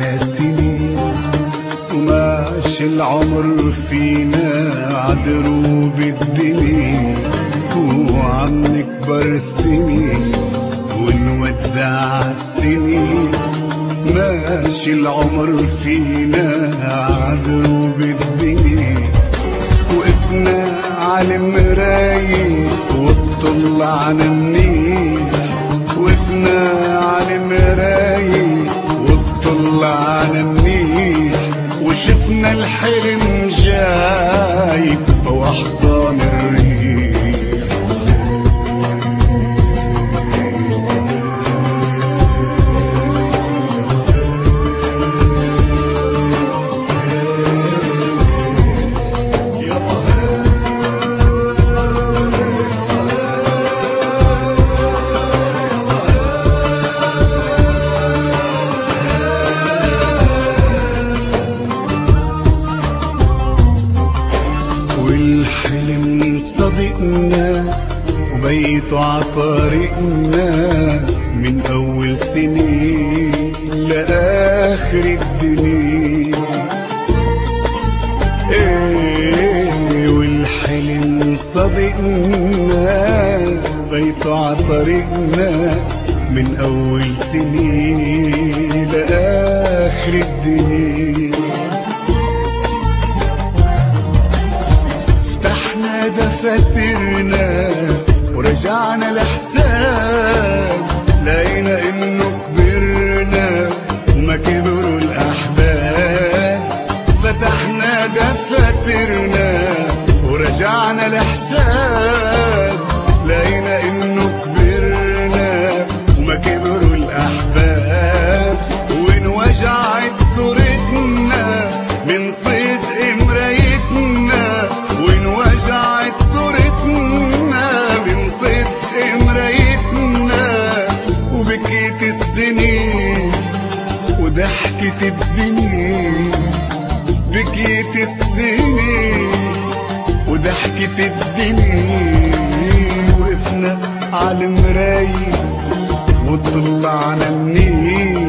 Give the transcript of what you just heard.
علينا سنين وماشي العمر فينا عدروب الدنيا، وعم نكبر السنين ونودع السنين. ماشي العمر فينا عدروب الدنيا، وقفنا على المراية وطلعنا منين. وقفنا على المراية وطلعنا منين، وشفنا الحلم جاي وأحصان الريح. والحلم صدقنا وبيته عطارقنا من أول سنين لآخر الدنيا. والحلم صدقنا بيته عطارقنا من أول سنين لآخر الدنيا. دفاترنا ورجعنا لحساب، لقينا انه كبرنا وما كبروا الاحباب. فتحنا دفاترنا ورجعنا لحساب، لقينا انه كبرنا وما كبروا الاحباب. وانوجعت صورتنا من صدق مرايتنا، وانوجعت صورتنا من صدق مرايتنا. وبكيت السنين وضحكت الدنيا، بكيت السنين وضحكت الدنيا. وقفنا على المراية وطلعنا منين،